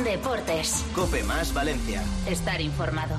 Deportes. COPE más Valencia. Estar informado.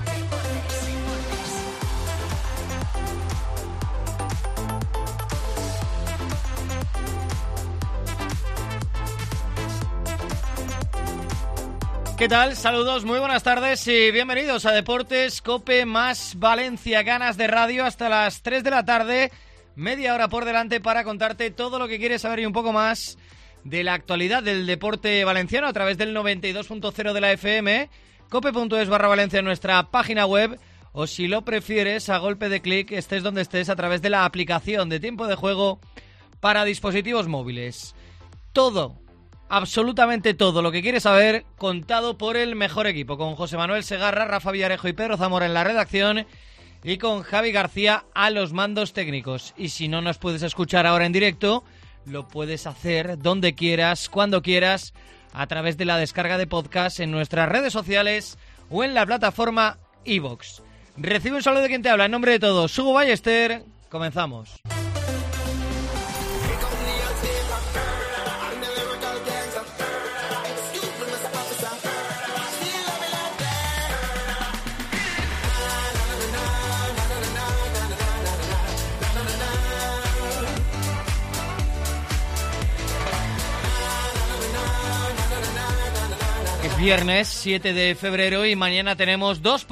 ¿Qué tal? Saludos, muy buenas tardes y bienvenidos a Deportes COPE más Valencia. Ganas de radio hasta las 3 de la tarde, media hora por delante para contarte todo lo que quieres saber y un poco más de la actualidad del deporte valenciano a través del 92.0 de la FM, cope.es/Valencia en nuestra página web, o si lo prefieres, a golpe de clic, estés donde estés, a través de la aplicación de tiempo de juego para dispositivos móviles. Todo, absolutamente todo lo que quieres saber, contado por el mejor equipo, con José Manuel Segarra, Rafa Villarejo y Pedro Zamora en la redacción y con Javi García a los mandos técnicos. Y si no nos puedes escuchar ahora en directo, lo puedes hacer donde quieras, cuando quieras, a través de la descarga de podcast en nuestras redes sociales o en la plataforma iVoox. Recibe un saludo de quien te habla en nombre de todos, Hugo Ballester. Comenzamos. Viernes 7 de febrero y mañana tenemos dos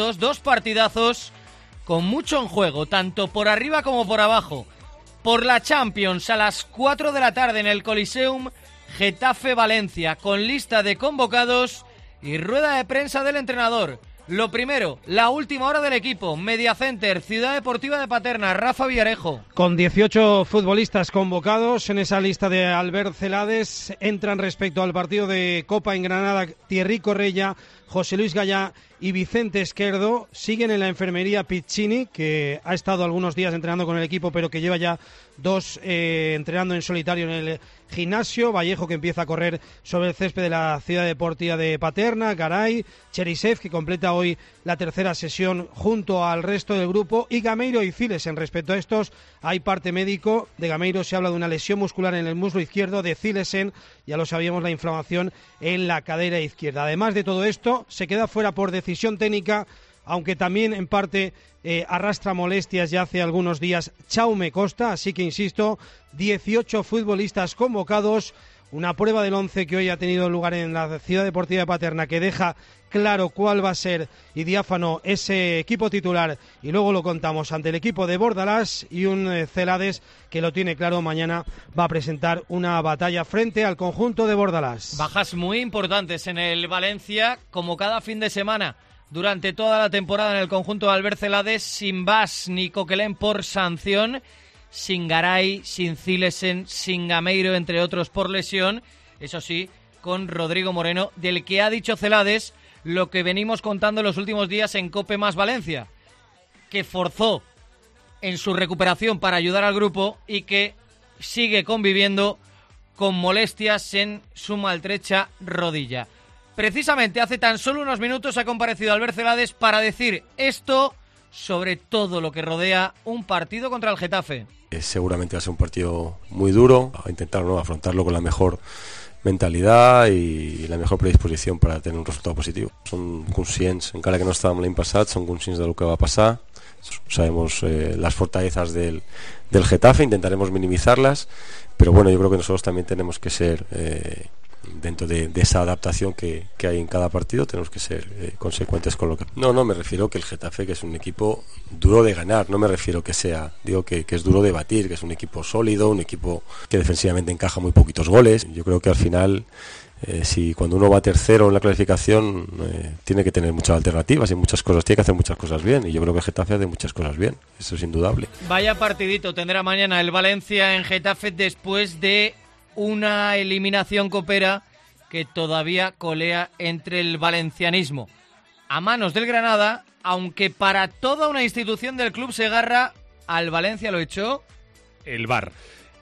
partidazos con mucho en juego, tanto por arriba como por abajo. Por la Champions a las 4 de la tarde en el Coliseum, Getafe-Valencia, con lista de convocados y rueda de prensa del entrenador. Lo primero, la última hora del equipo, Mediacenter, Ciudad Deportiva de Paterna, Rafa Villarejo. Con 18 futbolistas convocados en esa lista de Albert Celades, entran respecto al partido de Copa en Granada Thierry Correia, José Luis Gallá y Vicente Esquerdo. Siguen en la enfermería Piccini, que ha estado algunos días entrenando con el equipo, pero que lleva ya dos entrenando en solitario en el gimnasio. Vallejo, que empieza a correr sobre el césped de la Ciudad Deportiva de Paterna, Garay, Cherisev, que completa hoy la tercera sesión junto al resto del grupo, y Gameiro y Cilesen. Respecto a estos, hay parte médico. De Gameiro se habla de una lesión muscular en el muslo izquierdo, de Cilesen, ya lo sabíamos, la inflamación en la cadera izquierda. Además de todo esto, se queda fuera por decisión técnica, aunque también en parte arrastra molestias ya hace algunos días, Jaume Costa. Así que insisto, 18 futbolistas convocados, una prueba del 11 que hoy ha tenido lugar en la Ciudad Deportiva de Paterna, que deja claro cuál va a ser y diáfano ese equipo titular, y luego lo contamos ante el equipo de Bordalás, y un Celades que lo tiene claro, mañana va a presentar una batalla frente al conjunto de Bordalás. Bajas muy importantes en el Valencia, como cada fin de semana durante toda la temporada en el conjunto de Albert Celades, sin Bas ni Coquelin por sanción, sin Garay, sin Cilesen, sin Gameiro, entre otros por lesión. Eso sí, con Rodrigo Moreno, del que ha dicho Celades lo que venimos contando en los últimos días en COPE más Valencia, que forzó en su recuperación para ayudar al grupo y que sigue conviviendo con molestias en su maltrecha rodilla. Precisamente hace tan solo unos minutos ha comparecido Albert Celades para decir esto sobre todo lo que rodea un partido contra el Getafe. Seguramente va a ser un partido muy duro, a intentar afrontarlo con la mejor mentalidad i la mejor predisposició per a tenir un resultat positiu. Som conscients, encara que no estàvem l'any passat, som conscients de lo que va a pasar. Sabemos las fortalezas del Getafe, intentaremos minimizarlas, pero bueno, yo creo que nosotros también tenemos que ser dentro de esa adaptación que hay en cada partido, tenemos que ser consecuentes con lo que... No me refiero que el Getafe, que es un equipo duro de ganar, no me refiero que sea, digo que es duro de batir, que es un equipo sólido, un equipo que defensivamente encaja muy poquitos goles. Yo creo que al final, si cuando uno va tercero en la clasificación, tiene que tener muchas alternativas y muchas cosas, tiene que hacer muchas cosas bien, y yo creo que el Getafe hace muchas cosas bien, eso es indudable. Vaya partidito tendrá mañana el Valencia en Getafe después de una eliminación copera que todavía colea entre el valencianismo a manos del Granada, aunque para toda una institución del club Segarra, al Valencia lo echó el VAR.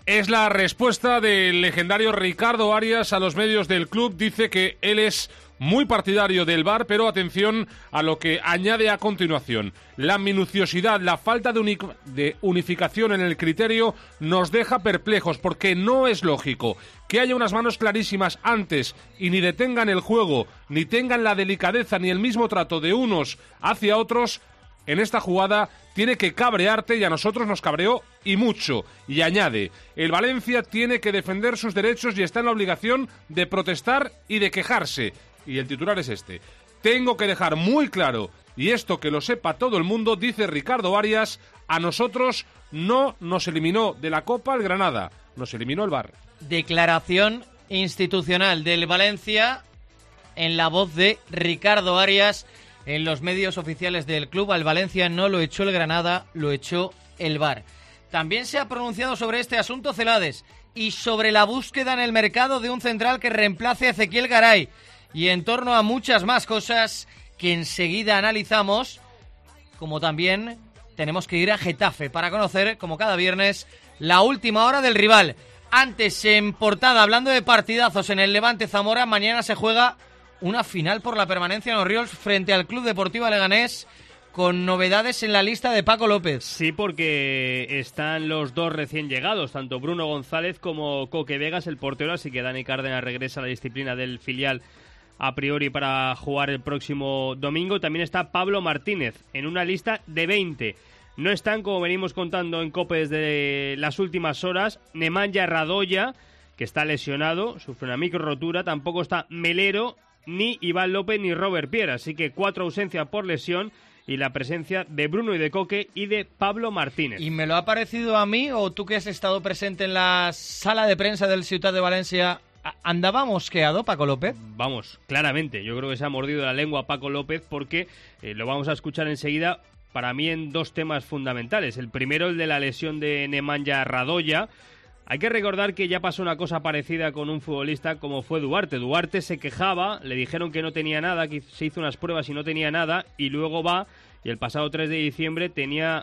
Es la respuesta del legendario Ricardo Arias a los medios del club. Dice que él es muy partidario del VAR, pero atención a lo que añade a continuación. La minuciosidad, la falta de unificación en el criterio nos deja perplejos, porque no es lógico que haya unas manos clarísimas antes y ni detengan el juego, ni tengan la delicadeza ni el mismo trato de unos hacia otros. En esta jugada tiene que cabrearte, y a nosotros nos cabreó y mucho. Y añade, el Valencia tiene que defender sus derechos y está en la obligación de protestar y de quejarse. Y el titular es este: tengo que dejar muy claro, y esto que lo sepa todo el mundo, dice Ricardo Arias, a nosotros no nos eliminó de la Copa el Granada, nos eliminó el VAR. Declaración institucional del Valencia en la voz de Ricardo Arias en los medios oficiales del club. Al Valencia no lo echó el Granada, lo echó el VAR. También se ha pronunciado sobre este asunto Celades y sobre la búsqueda en el mercado de un central que reemplace a Ezequiel Garay, y en torno a muchas más cosas que enseguida analizamos, como también tenemos que ir a Getafe para conocer, como cada viernes, la última hora del rival. Antes, en portada, hablando de partidazos en el Levante Zamora, mañana se juega una final por la permanencia en Orriols frente al Club Deportivo Leganés, con novedades en la lista de Paco López. Sí, porque están los dos recién llegados, tanto Bruno González como Coque Vegas, el portero, así que Dani Cárdenas regresa a la disciplina del filial a priori para jugar el próximo domingo. También está Pablo Martínez en una lista de 20. No están, como venimos contando en COPE desde las últimas horas, Nemanja Radoya, que está lesionado, sufre una micro rotura. Tampoco está Melero, ni Iván López, ni Robert Pierre. Así que 4 ausencias por lesión y la presencia de Bruno y de Coque y de Pablo Martínez. ¿Y me lo ha parecido a mí, o tú que has estado presente en la sala de prensa del Ciutat de Valencia, andaba mosqueado Paco López? Vamos, claramente. Yo creo que se ha mordido la lengua Paco López, porque lo vamos a escuchar enseguida, para mí en 2 temas fundamentales. El primero, el de la lesión de Nemanja Radoya. Hay que recordar que ya pasó una cosa parecida con un futbolista como fue Duarte. Duarte se quejaba, le dijeron que no tenía nada, que se hizo unas pruebas y no tenía nada, y luego va, y el pasado 3 de diciembre tenía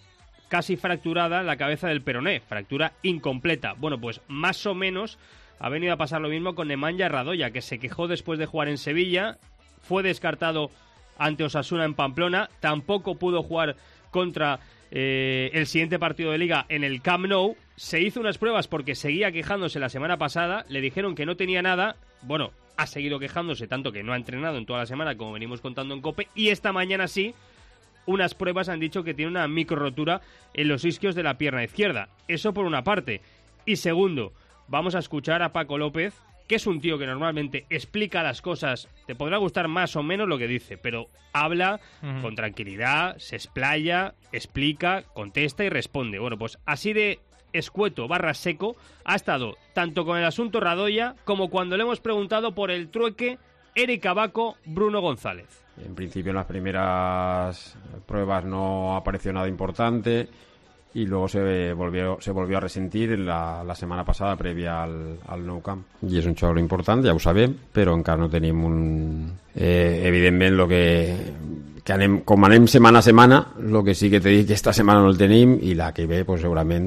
casi fracturada la cabeza del peroné, fractura incompleta. Bueno, pues más o menos ha venido a pasar lo mismo con Nemanja Radoya, que se quejó después de jugar en Sevilla, fue descartado ante Osasuna en Pamplona, tampoco pudo jugar contra el siguiente partido de Liga en el Camp Nou. Se hizo unas pruebas porque seguía quejándose la semana pasada, le dijeron que no tenía nada, bueno, ha seguido quejándose tanto que no ha entrenado en toda la semana, como venimos contando en COPE, y esta mañana sí, unas pruebas han dicho que tiene una micro rotura en los isquios de la pierna izquierda. Eso por una parte. Y segundo, vamos a escuchar a Paco López, que es un tío que normalmente explica las cosas. Te podrá gustar más o menos lo que dice, pero habla con tranquilidad, se explaya, explica, contesta y responde. Bueno, pues así de escueto / seco ha estado tanto con el asunto Radoya como cuando le hemos preguntado por el trueque Eric Abaco, Bruno González. En principio en las primeras pruebas no apareció nada importante, y luego se volvió a resentir la setmana passada prèvia al Nou Camp. I és un xoc important, ja ho sabem, però encara no tenim evidentment com anem setmana a setmana, el que sí que te dic que esta setmana no el tenim, i la que ve pues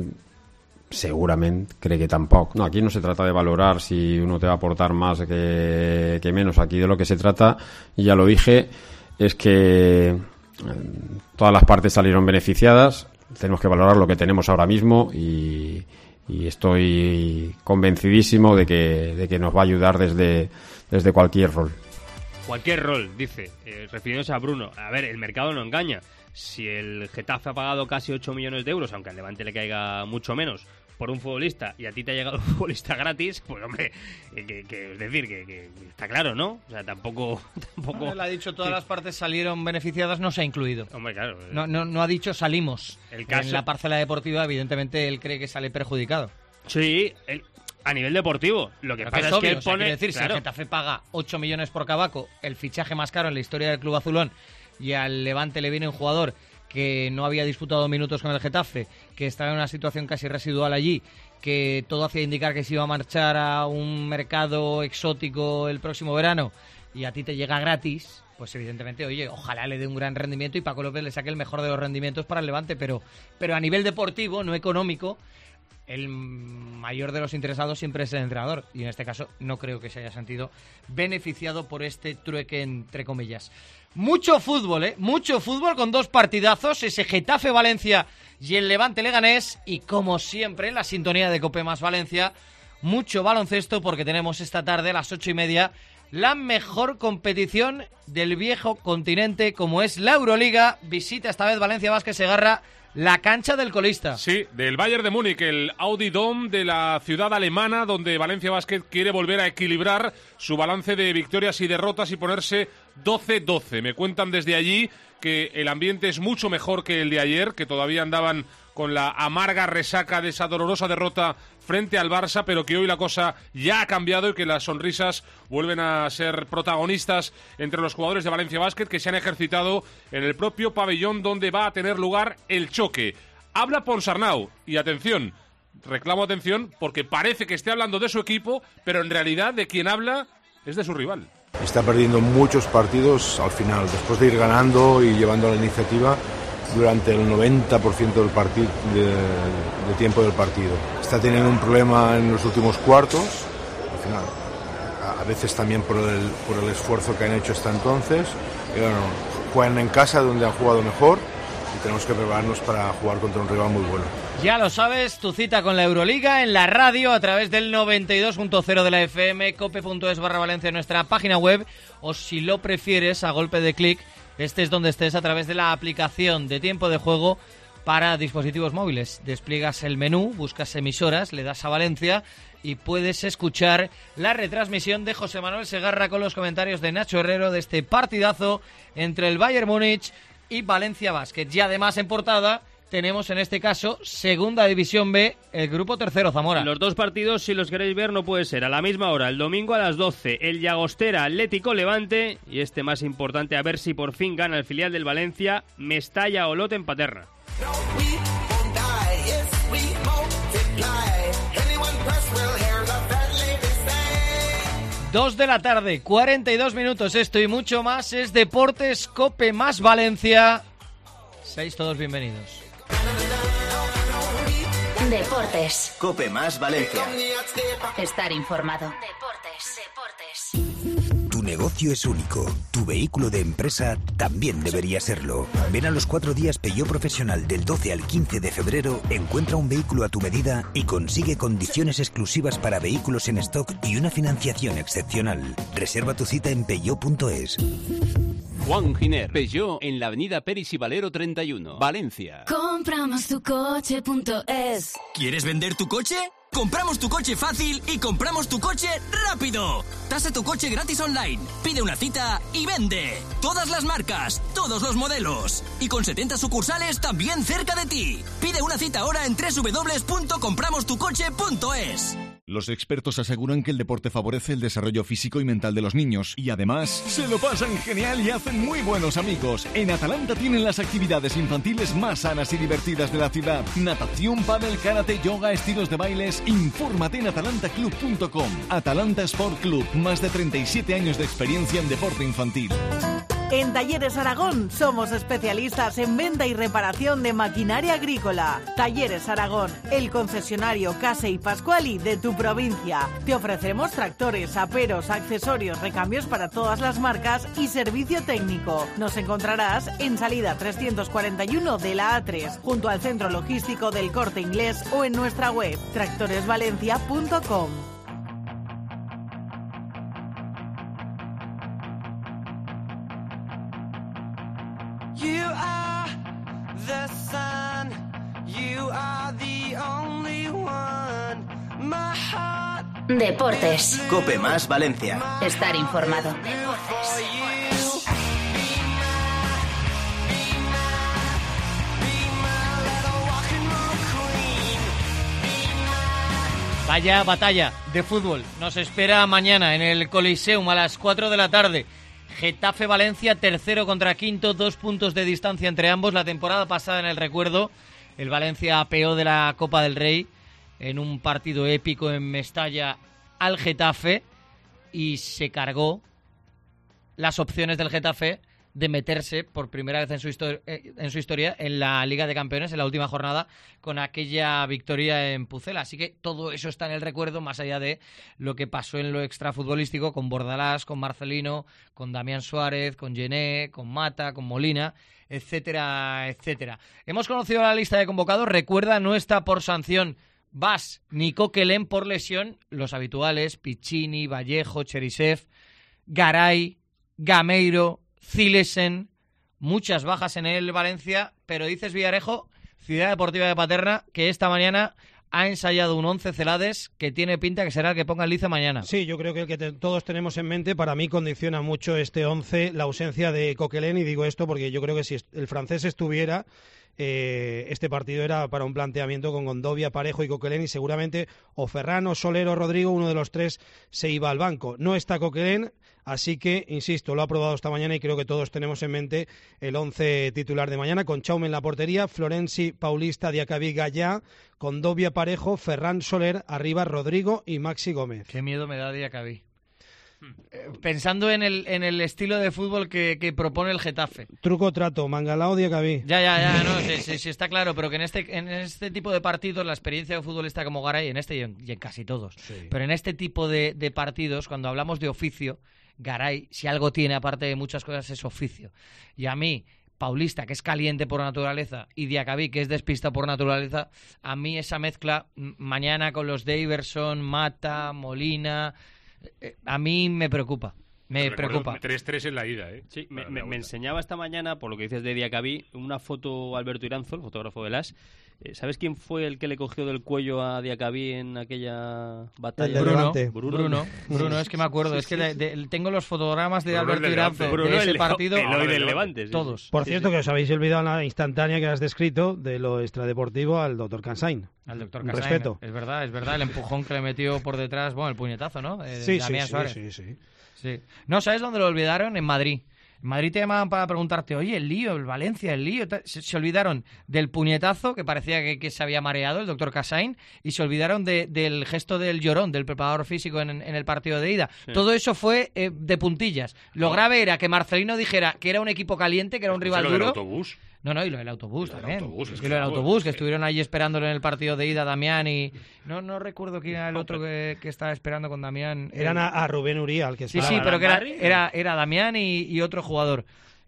segurament crec que tampoc. No, aquí no se trata de valorar si uno te va a aportar más que menos. Aquí de lo que se trata, y ya lo dije, es que todas las partes salieron beneficiadas. Tenemos que valorar lo que tenemos ahora mismo, y estoy convencidísimo de que nos va a ayudar desde cualquier rol. Cualquier rol, dice, refiriéndose a Bruno. A ver, el mercado no engaña. Si el Getafe ha pagado casi 8 millones de euros, aunque al Levante le caiga mucho menos, por un futbolista, y a ti te ha llegado un futbolista gratis, pues hombre, es decir, que está claro, ¿no? O sea, tampoco... Él ha dicho todas las partes salieron beneficiadas, no se ha incluido. Hombre, claro. No ha dicho salimos. El caso... En la parcela deportiva, evidentemente, él cree que sale perjudicado. Sí, a nivel deportivo. Lo que pasa es que él pone... decir, claro, si el Getafe paga 8 millones por Cabaco, el fichaje más caro en la historia del club azulón, y al Levante le viene un jugador que no había disputado minutos con el Getafe, que estaba en una situación casi residual allí, que todo hacía indicar que se iba a marchar a un mercado exótico el próximo verano, y a ti te llega gratis, pues evidentemente, oye, ojalá le dé un gran rendimiento y Paco López le saque el mejor de los rendimientos para el Levante, pero a nivel deportivo, no económico, el mayor de los interesados siempre es el entrenador, y en este caso no creo que se haya sentido beneficiado por este trueque, entre comillas. Mucho fútbol, mucho fútbol, con 2 partidazos, ese Getafe-Valencia y el Levante-Leganés, y como siempre en la sintonía de Cope Más Valencia, mucho baloncesto, porque tenemos esta tarde a las 8:30 la mejor competición del viejo continente, como es la Euroliga. Visita esta vez Valencia Basket Segarra la cancha del colista. Sí, del Bayern de Múnich, el Audi Dome de la ciudad alemana, donde Valencia Basket quiere volver a equilibrar su balance de victorias y derrotas y ponerse 12-12. Me cuentan desde allí que el ambiente es mucho mejor que el de ayer, que todavía andaban con la amarga resaca de esa dolorosa derrota frente al Barça, pero que hoy la cosa ya ha cambiado y que las sonrisas vuelven a ser protagonistas entre los jugadores de Valencia Basket, que se han ejercitado en el propio pabellón donde va a tener lugar el choque. Habla Ponsarnau y atención, reclamo atención porque parece que esté hablando de su equipo, pero en realidad de quien habla es de su rival. Está perdiendo muchos partidos al final, después de ir ganando y llevando la iniciativa durante el 90% del partido, de tiempo del partido. Está teniendo un problema en los últimos cuartos, al final, a veces también por el esfuerzo que han hecho hasta entonces. Y bueno, juegan en casa donde han jugado mejor y tenemos que prepararnos para jugar contra un rival muy bueno. Ya lo sabes, tu cita con la Euroliga en la radio a través del 92.0 de la FM, cope.es/Valencia en nuestra página web, o si lo prefieres a golpe de clic, estés donde estés, a través de la aplicación de Tiempo de Juego para dispositivos móviles. Despliegas el menú, buscas emisoras, le das a Valencia y puedes escuchar la retransmisión de José Manuel Segarra con los comentarios de Nacho Herrero de este partidazo entre el Bayern Múnich y Valencia Basket. Y además en portada tenemos en este caso Segunda División B, el grupo tercero, Zamora. Los 2 partidos, si los queréis ver, no puede ser a la misma hora. El domingo a las 12, el Llagostera Atlético Levante, y este más importante, a ver si por fin gana el filial del Valencia, Mestalla Olot en Paterna. 2 de la tarde, 42 minutos, esto y mucho más es Deportes Cope Más Valencia. Seáis todos bienvenidos. Deportes. Cope Más Valencia. Estar informado. Deportes. Tu negocio es único. Tu vehículo de empresa también debería serlo. Ven a los 4 días Peugeot Profesional del 12 al 15 de febrero, encuentra un vehículo a tu medida y consigue condiciones exclusivas para vehículos en stock y una financiación excepcional. Reserva tu cita en peugeot.es. Juan Giner, Peugeot, en la avenida Peris y Valero 31, Valencia. Compramostucoche.es. ¿Quieres vender tu coche? ¡Compramos tu coche fácil y compramos tu coche rápido! Tasa tu coche gratis online. Pide una cita y vende. Todas las marcas, todos los modelos. Y con 70 sucursales también cerca de ti. Pide una cita ahora en www.compramostucoche.es. Los expertos aseguran que el deporte favorece el desarrollo físico y mental de los niños y además se lo pasan genial y hacen muy buenos amigos. En Atalanta tienen las actividades infantiles más sanas y divertidas de la ciudad. Natación, pádel, karate, yoga, estilos de bailes. Infórmate en atalantaclub.com. Atalanta Sport Club, más de 37 años de experiencia en deporte infantil. En Talleres Aragón somos especialistas en venta y reparación de maquinaria agrícola. Talleres Aragón, el concesionario Case y Pascuali de tu provincia. Te ofrecemos tractores, aperos, accesorios, recambios para todas las marcas y servicio técnico. Nos encontrarás en salida 341 de la A3, junto al centro logístico del Corte Inglés, o en nuestra web tractoresvalencia.com. You are the sun, you are the only one, my heart. Deportes. Cope Más Valencia. Estar informado. Deportes. Vaya batalla de fútbol nos espera mañana en el Coliseum a las 4 de la tarde. Getafe-Valencia, tercero contra quinto, 2 puntos de distancia entre ambos. La temporada pasada, en el recuerdo, el Valencia apeó de la Copa del Rey en un partido épico en Mestalla al Getafe y se cargó las opciones del Getafe de meterse por primera vez en su historia en la Liga de Campeones en la última jornada con aquella victoria en Pucela. Así que todo eso está en el recuerdo, más allá de lo que pasó en lo extrafutbolístico con Bordalás, con Marcelino, con Damián Suárez, con Gené, con Mata, con Molina, etcétera, etcétera. Hemos conocido la lista de convocados. Recuerda, no está por sanción Bas ni Coquelin, por lesión los habituales: Piccini, Vallejo, Cherisev, Garay, Gameiro, Zilesen. Muchas bajas en el Valencia, pero dices Villarejo, Ciudad Deportiva de Paterna, que esta mañana ha ensayado un 11 Celades que tiene pinta que será el que ponga el Lice mañana. Sí, yo creo que el que todos tenemos en mente, para mí condiciona mucho este 11 la ausencia de Coquelin, y digo esto porque yo creo que si el francés estuviera, este partido era para un planteamiento con Gondovia, Parejo y Coquelin, y seguramente o Ferran o Soler o Rodrigo, uno de los tres se iba al banco. No está Coquelin, así que, insisto, lo ha probado esta mañana y creo que todos tenemos en mente el 11 titular de mañana, con Chaume en la portería, Florenzi, Paulista, Diacabí, Gallá, Condovia, Parejo, Ferran, Soler, arriba Rodrigo y Maxi Gómez. Qué miedo me da Diacabí. Pensando en el estilo de fútbol que propone el Getafe. Truco trato, Mangalao, Diacabí. Ya, no, sí, está claro, pero que en este tipo de partidos la experiencia de futbolista como Garay, en este y en casi todos, sí. Pero en este tipo de partidos, cuando hablamos de oficio, Garay, si algo tiene aparte de muchas cosas, es oficio. Y a mí, Paulista, que es caliente por naturaleza, y Diacabí, que es despista por naturaleza, a mí esa mezcla, mañana con los Daverson, Mata, Molina, a mí me preocupa. Me preocupa. 3-3 en la ida, ¿eh? Sí, me enseñaba esta mañana, por lo que dices de Diacabí, una foto Alberto Iranzo, el fotógrafo de LAS. ¿Sabes quién fue el que le cogió del cuello a Diacabí en aquella batalla? Bruno, es que me acuerdo. Sí, es que tengo los fotogramas de Alberto Iranzo de ese partido. El del Levante. Todos. Por cierto, que os habéis olvidado la instantánea que has descrito de lo extradeportivo al doctor Cansain. Al doctor Cansain. Respeto. Es verdad. El empujón que le metió por detrás, bueno, el puñetazo, ¿no? Sí. No, ¿sabes dónde lo olvidaron? En Madrid. En Madrid te llamaban para preguntarte, oye, el lío, el Valencia, el lío. Se olvidaron del puñetazo, que parecía que se había mareado el doctor Cassain, y se olvidaron del gesto del llorón, del preparador físico en el partido de ida. Sí. Todo eso fue de puntillas. Lo grave era que Marcelino dijera que era un equipo caliente, que era un rival duro. ¿Del autobús? No, y lo del autobús también. Lo del autobús, que estuvieron allí esperándolo en el partido de ida, Damián y... No recuerdo quién era el otro que estaba esperando con Damián. Eran a Rubén Urial, que estaba... Sí, pero que era Damián y otro jugador.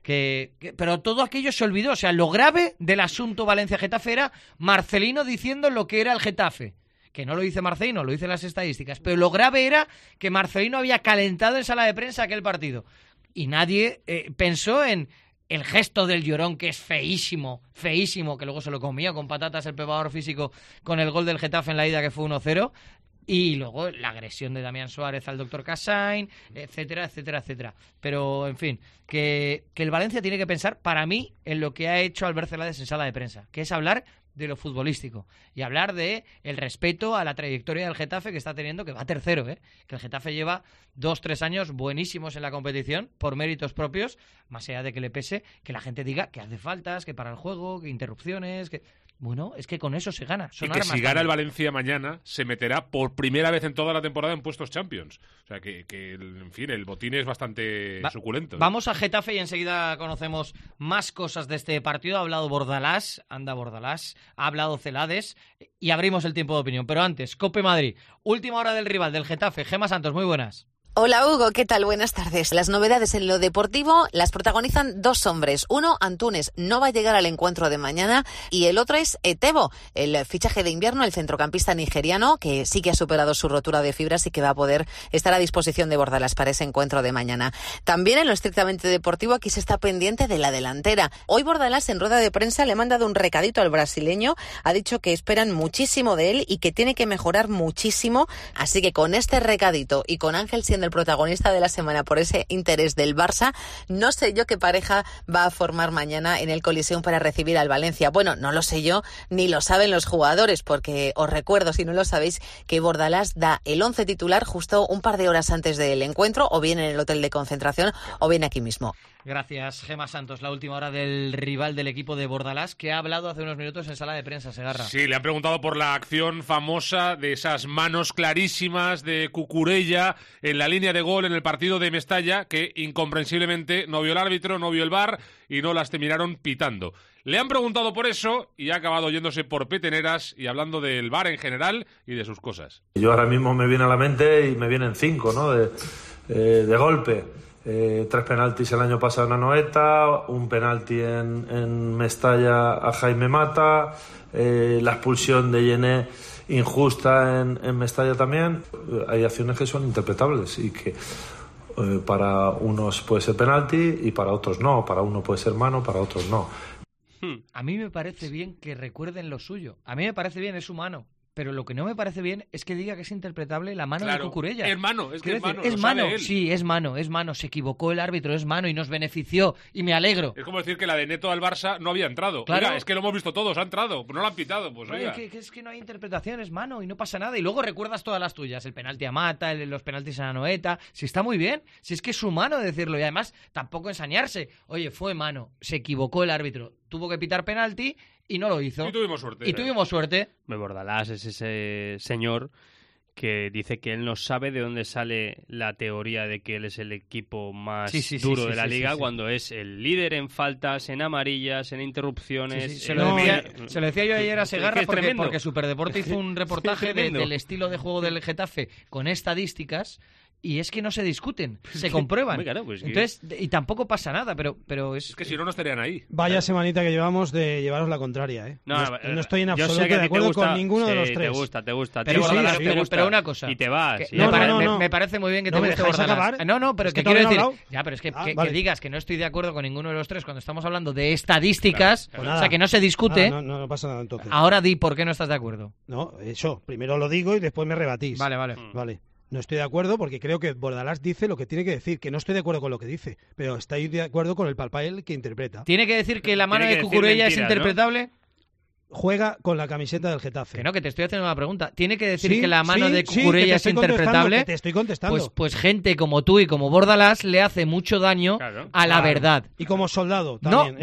Pero todo aquello se olvidó. O sea, lo grave del asunto Valencia-Getafe era Marcelino diciendo lo que era el Getafe. Que no lo dice Marcelino, lo dicen las estadísticas. Pero lo grave era que Marcelino había calentado en sala de prensa aquel partido. Y nadie pensó en... el gesto del llorón, que es feísimo, que luego se lo comía con patatas el preparador físico con el gol del Getafe en la ida, que fue 1-0, y luego la agresión de Damián Suárez al doctor Cassain, etcétera. Pero, en fin, que el Valencia tiene que pensar, para mí, en lo que ha hecho Albert Celades en sala de prensa, que es hablar de lo futbolístico y hablar de el respeto a la trayectoria del Getafe que está teniendo, que va tercero, que el Getafe lleva 2-3 años buenísimos en la competición por méritos propios, más allá de que le pese que la gente diga que hace faltas, que para el juego, que interrupciones, que... Bueno, es que con eso se gana. Y que si gana el Valencia mañana, se meterá por primera vez en toda la temporada en puestos Champions. O sea, que en fin, el botín es bastante suculento. Vamos a Getafe y enseguida conocemos más cosas de este partido. Ha hablado Bordalás, ha hablado Celades y abrimos el tiempo de opinión. Pero antes, Cope Madrid, última hora del rival del Getafe. Gema Santos, muy buenas. Hola Hugo, ¿qué tal? Buenas tardes. Las novedades en lo deportivo las protagonizan dos hombres. Uno, Antunes, no va a llegar al encuentro de mañana, y el otro es Etebo, el fichaje de invierno, el centrocampista nigeriano, que sí que ha superado su rotura de fibras y que va a poder estar a disposición de Bordalás para ese encuentro de mañana. También en lo estrictamente deportivo, aquí se está pendiente de la delantera. Hoy Bordalás en rueda de prensa le ha mandado un recadito al brasileño, ha dicho que esperan muchísimo de él y que tiene que mejorar muchísimo, así que con este recadito y con Ángel siendo el protagonista de la semana por ese interés del Barça, no sé yo qué pareja va a formar mañana en el Coliseum para recibir al Valencia. Bueno, no lo sé yo, ni lo saben los jugadores, porque os recuerdo, si no lo sabéis, que Bordalás da el 11 titular justo un par de horas antes del encuentro, o bien en el hotel de concentración, o bien aquí mismo. Gracias, Gema Santos. La última hora del rival del equipo de Bordalás, que ha hablado hace unos minutos en sala de prensa, Segarra. Sí, le han preguntado por la acción famosa de esas manos clarísimas de Cucurella en la línea línea de gol en el partido de Mestalla, que incomprensiblemente no vio el árbitro, no vio el VAR y no las terminaron pitando. Le han preguntado por eso y ha acabado yéndose por peteneras y hablando del VAR en general y de sus cosas. Yo ahora mismo me viene a la mente y me vienen 5, ¿no? De golpe. 3 penaltis el año pasado en Anoeta, un penalti en Mestalla a Jaime Mata, la expulsión de Yené injusta en Mestalla también. Hay acciones que son interpretables y que para unos puede ser penalti y para otros no. Para uno puede ser mano, para otros no. A mí me parece bien que recuerden lo suyo. A mí me parece bien, es humano. Pero lo que no me parece bien es que diga que es interpretable la mano de Cucurella. Es mano, es que es mano. Es mano, sí, es mano. Se equivocó el árbitro, es mano y nos benefició y me alegro. Es como decir que la de Neto al Barça no había entrado. Claro. Oiga, es que lo hemos visto todos, ha entrado, no lo han pitado. Pues oiga. Es que no hay interpretación, es mano y no pasa nada. Y luego recuerdas todas las tuyas, el penalti a Mata, los penaltis a Anoeta. Si está muy bien, si es que es humano decirlo y además tampoco ensañarse. Oye, fue mano, se equivocó el árbitro, tuvo que pitar penalti y no lo hizo. Y tuvimos suerte. Bordalás es ese señor que dice que él no sabe de dónde sale la teoría de que él es el equipo más duro de la liga cuando es el líder en faltas, en amarillas, en interrupciones. Se lo decía yo ayer a Segarra porque Superdeporte hizo un reportaje del estilo de juego del Getafe con estadísticas. Y es que no se discuten, se comprueban. Claro, pues entonces, y tampoco pasa nada, pero es... Es que si no estarían ahí. Vaya semanita que llevamos de llevaros la contraria, ¿eh? No estoy en absoluto de acuerdo con ninguno de los tres. Te gusta. Pero una cosa. Y te vas. Me parece muy bien que te guste Bordalás. Pero que quiero decir... Ya, pero es que digas que no estoy de acuerdo con ninguno de los tres cuando estamos hablando de estadísticas, o sea, que no se discute. No pasa nada entonces. Ahora di por qué no estás de acuerdo. No, eso. Primero lo digo y después me rebatís. Vale. No estoy de acuerdo porque creo que Bordalás dice lo que tiene que decir, que no estoy de acuerdo con lo que dice, pero estoy de acuerdo con el papel que interpreta. ¿Tiene que decir que la mano de Cucurella es interpretable? ¿No? Juega con la camiseta del Getafe. Que te estoy haciendo una pregunta. ¿Tiene que decir que la mano de Cucurella es interpretable? Te estoy contestando. Pues gente como tú y como Bordalás le hace mucho daño a la verdad. Y como soldado también.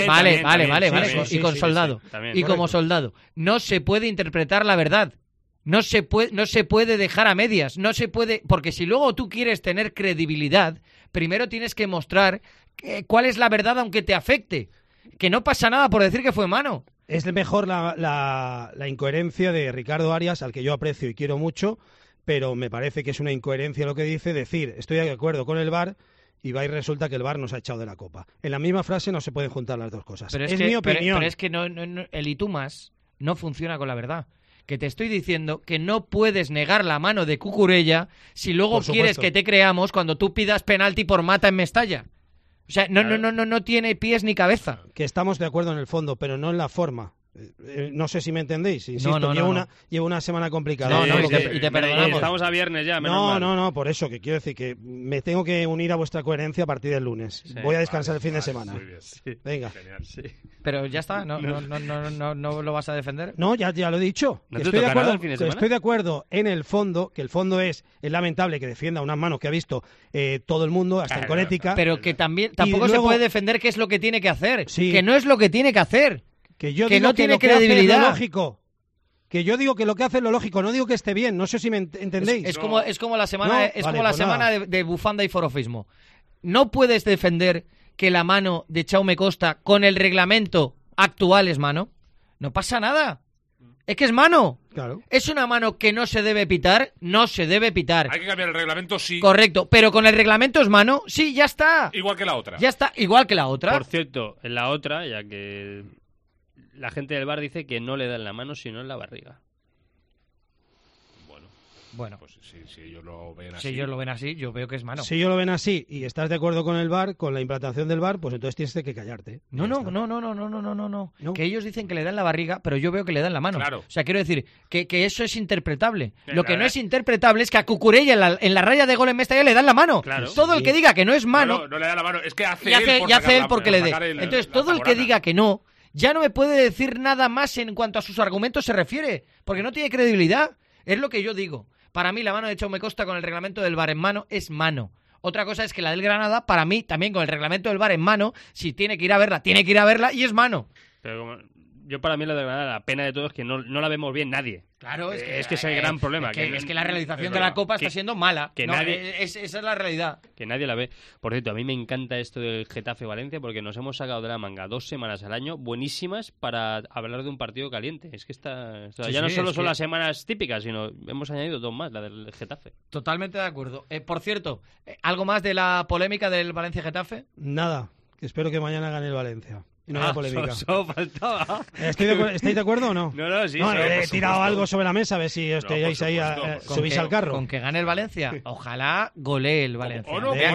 Vale. Y con soldado. Y como soldado. No se puede interpretar la verdad. No se puede dejar a medias, no se puede, porque si luego tú quieres tener credibilidad, primero tienes que mostrar cuál es la verdad aunque te afecte, que no pasa nada por decir que fue mano. Es mejor la incoherencia de Ricardo Arias, al que yo aprecio y quiero mucho, pero me parece que es una incoherencia lo que dice, decir, estoy de acuerdo con el VAR, y va y resulta que el VAR nos ha echado de la Copa. En la misma frase no se pueden juntar las dos cosas. Pero es mi opinión. Pero es que el y tú más no funciona con la verdad. Que te estoy diciendo que no puedes negar la mano de Cucurella si luego quieres que te creamos cuando tú pidas penalti por Mata en Mestalla. O sea, no tiene pies ni cabeza. Que estamos de acuerdo en el fondo, pero no en la forma. No sé si me entendéis, insisto, llevo una semana complicada. Y te perdonamos. Estamos a viernes ya, por eso, que quiero decir que me tengo que unir a vuestra coherencia a partir del lunes. Voy a descansar el fin de semana. Venga. Pero ya está, no lo vas a defender. No, ya lo he dicho. Que estoy de acuerdo en el fondo, que el fondo es lamentable que defienda unas manos que ha visto todo el mundo, hasta en Conética. Pero que tampoco se puede defender qué es lo que tiene que hacer. Que no es lo que tiene que hacer. Que yo que digo no que tiene lo que credibilidad. hace es lo lógico. Que yo digo que lo que hace es lo lógico, no digo que esté bien, no sé si me entendéis. Es como la semana de bufanda y forofismo. No puedes defender que la mano de Jaume Costa con el reglamento actual es mano. No pasa nada. Es que es mano. Claro. Es una mano que no se debe pitar, no se debe pitar. Hay que cambiar el reglamento, sí. Correcto, pero con el reglamento es mano, sí, ya está. Igual que la otra. Ya está, igual que la otra. Por cierto, en la otra, ya que la gente del VAR dice que no le dan la mano sino en la barriga. Bueno, pues si ellos lo ven así. Si ellos lo ven así, yo veo que es mano. Si ellos lo ven así y estás de acuerdo con el VAR, con la implantación del VAR, pues entonces tienes que callarte. No. Que ellos dicen que le dan la barriga, pero yo veo que le dan la mano. Claro. O sea, quiero decir que eso es interpretable. Lo que no es interpretable es que a Cucurella en la raya de gol en Mestalla le dan la mano. Claro. Todo el que diga que no es mano... No le da la mano, es que hace él porque le dé. Entonces, todo el que diga que no, ya no me puede decir nada más en cuanto a sus argumentos se refiere, porque no tiene credibilidad. Es lo que yo digo. Para mí la mano de Jaume Costa con el reglamento del VAR en mano es mano. Otra cosa es que la del Granada, para mí, también con el reglamento del VAR en mano, si tiene que ir a verla, tiene que ir a verla y es mano. Pero yo para mí lo de Granada, la pena de todo es que no la vemos bien nadie. Claro, es que es el gran problema. Es que la realización de la Copa está siendo mala. Esa es la realidad. Que nadie la ve. Por cierto, a mí me encanta esto del Getafe-Valencia porque nos hemos sacado de la manga 2 semanas al año buenísimas para hablar de un partido caliente. Es que no solo son las semanas típicas, sino hemos añadido 2 más, la del Getafe. Totalmente de acuerdo. Por cierto, ¿algo más de la polémica del Valencia-Getafe? Nada, que espero que mañana gane el Valencia. Y no haya polémica. Eso faltaba. ¿Estáis de acuerdo o no? No, sí. He tirado algo sobre la mesa a ver si os quedáis ahí, subís al carro. Con que gane el Valencia. Ojalá golee el Valencia.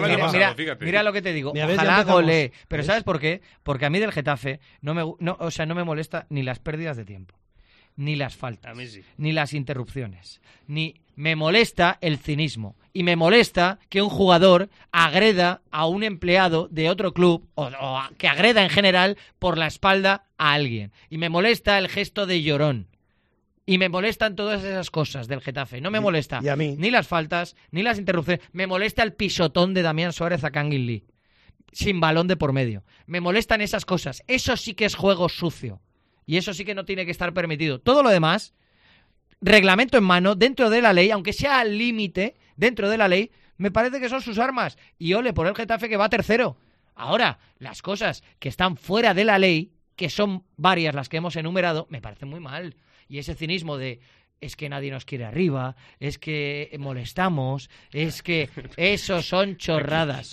Mira lo que te digo. Mira, ojalá golee. Pero ¿sabes por qué? Porque a mí del Getafe no me molesta ni las pérdidas de tiempo, ni las faltas, ni las interrupciones, ni me molesta el cinismo. Y me molesta que un jugador agreda a un empleado de otro club o que agreda en general por la espalda a alguien. Y me molesta el gesto de llorón. Y me molestan todas esas cosas del Getafe. No me molesta ni las faltas, ni las interrupciones. Me molesta el pisotón de Damián Suárez a Kangin Lee, sin balón de por medio. Me molestan esas cosas. Eso sí que es juego sucio. Y eso sí que no tiene que estar permitido. Todo lo demás, reglamento en mano, dentro de la ley, aunque sea al límite, dentro de la ley, me parece que son sus armas. Y ole por el Getafe que va tercero. Ahora, las cosas que están fuera de la ley, que son varias las que hemos enumerado, me parecen muy mal. Y ese cinismo de... es que nadie nos quiere arriba, es que molestamos, es que eso son chorradas.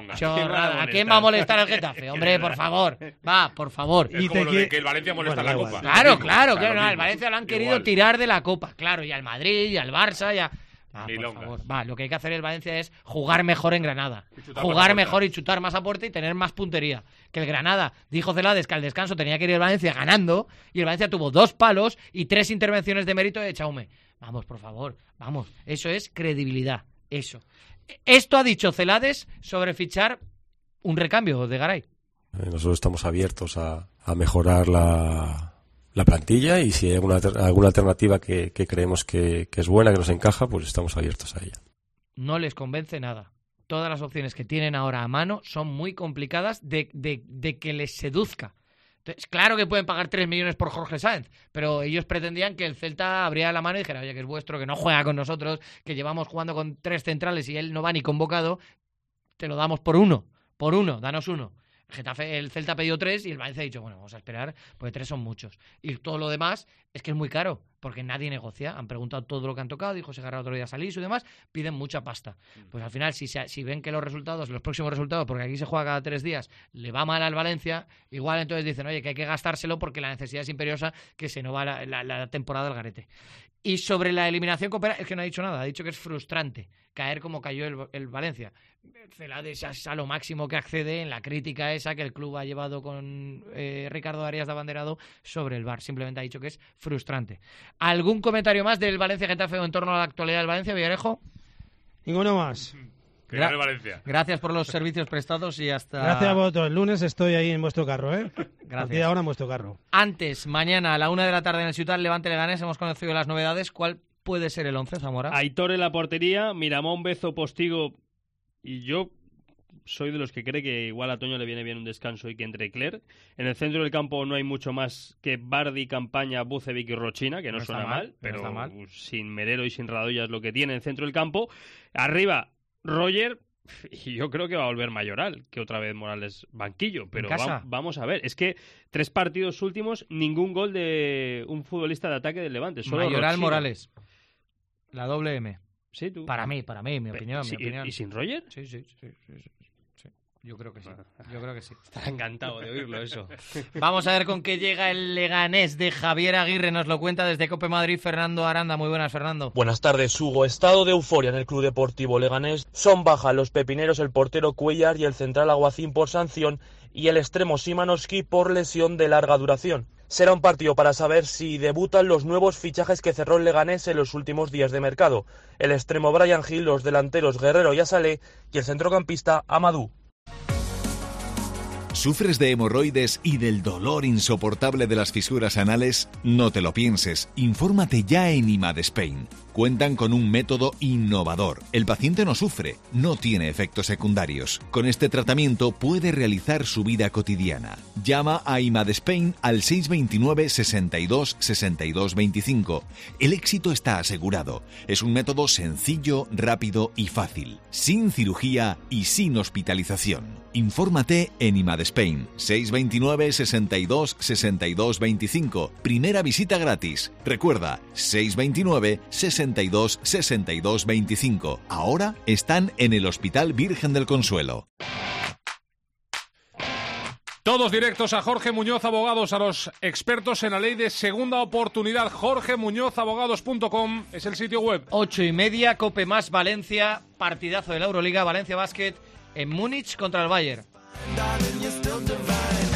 ¿A quién va a molestar el Getafe? Hombre, por favor. Por favor. Es como lo de que el Valencia molesta la Copa. Claro. El Valencia lo han querido tirar de la Copa. Claro, y al Madrid, y al Barça, y a... por favor. Lo que hay que hacer el Valencia es jugar mejor en Granada. Jugar mejor y chutar más a puerta y tener más puntería. Que el Granada, dijo Celades que al descanso tenía que ir el Valencia ganando y el Valencia tuvo 2 palos y 3 intervenciones de mérito de Chaume. Vamos, por favor, vamos. Eso es credibilidad. Eso. Esto ha dicho Celades sobre fichar un recambio de Garay. Nosotros estamos abiertos a mejorar la plantilla y si hay alguna alternativa que creemos que es buena, que nos encaja, pues estamos abiertos a ella. No les convence nada. Todas las opciones que tienen ahora a mano son muy complicadas de que les seduzca. Entonces, claro que pueden pagar 3 millones por Jorge Sáenz, pero ellos pretendían que el Celta abriera la mano y dijera, oye, que es vuestro, que no juega con nosotros, que llevamos jugando con 3 centrales y él no va ni convocado, te lo damos por uno, danos uno. El Celta ha pedido 3 y el Valencia ha dicho, bueno, vamos a esperar, porque 3 son muchos. Y todo lo demás es que es muy caro, porque nadie negocia. Han preguntado todo lo que han tocado, dijo Segarra otro día Salís y demás, piden mucha pasta. Pues al final, si ven que los próximos resultados, porque aquí se juega cada 3 días, le va mal al Valencia, igual entonces dicen, oye, que hay que gastárselo porque la necesidad es imperiosa, que se no va la temporada al garete. Y sobre la eliminación cooperativa, es que no ha dicho nada, ha dicho que es frustrante caer como cayó el Valencia. Celades es a lo máximo que accede en la crítica esa que el club ha llevado con Ricardo Arias de abanderado sobre el VAR. Simplemente ha dicho que es frustrante. ¿Algún comentario más del Valencia-Getafe en torno a la actualidad del Valencia, Villarejo? Ninguno más. Que gane Valencia. Gracias por los servicios prestados y hasta... Gracias a vosotros. El lunes estoy ahí en vuestro carro, ¿eh? Gracias. Ahora en vuestro carro. Antes, mañana a la 1 de la tarde en el Ciutat Levante-Leganés, hemos conocido las novedades. ¿Cuál puede ser el 11, Zamora? Aitor en la portería, Miramón, Bezo, Postigo, y yo soy de los que cree que igual a Toño le viene bien un descanso y que entre Cler. En el centro del campo no hay mucho más que Bardi, Campaña, Bucevic y Rochina, que no suena mal, pero sin Merero y sin Radoya es lo que tiene en el centro del campo. Arriba, Roger, y yo creo que va a volver Mayoral, que otra vez Morales banquillo, pero vamos a ver. Es que 3 partidos últimos, ningún gol de un futbolista de ataque del Levante. Solo Mayoral, Rochina. Morales. La doble M. Sí, tú. Para mí, mi opinión. ¿Y sin Roger? Sí. Yo creo que sí. Estará encantado de oírlo eso. Vamos a ver con qué llega el Leganés de Javier Aguirre. Nos lo cuenta desde Cope Madrid Fernando Aranda. Muy buenas, Fernando. Buenas tardes, Hugo. Estado de euforia en el Club Deportivo Leganés. Son baja los pepineros, el portero Cuellar y el central Aguacín por sanción y el extremo Szymanowski por lesión de larga duración. Será un partido para saber si debutan los nuevos fichajes que cerró el Leganés en los últimos días de mercado. El extremo Brian Hill, los delanteros Guerrero y Asalé y el centrocampista Amadou. ¿Sufres de hemorroides y del dolor insoportable de las fisuras anales? No te lo pienses, infórmate ya en IMAD Spain. Cuentan con un método innovador. El paciente no sufre, no tiene efectos secundarios. Con este tratamiento puede realizar su vida cotidiana. Llama a IMAD Spain al 629 62 62 25. El éxito está asegurado. Es un método sencillo, rápido y fácil, sin cirugía y sin hospitalización. Infórmate en IMAD Spain, 629 62 62 25. Primera visita gratis. Recuerda, 629 62 62 25. Ahora están en el Hospital Virgen del Consuelo. Todos directos a Jorge Muñoz Abogados, a los expertos en la ley de segunda oportunidad. jorgemuñozabogados.com es el sitio web. 8:30, Cope más Valencia, partidazo de la Euroliga, Valencia Basket en Múnich contra el Bayern. Darling, you're still divine.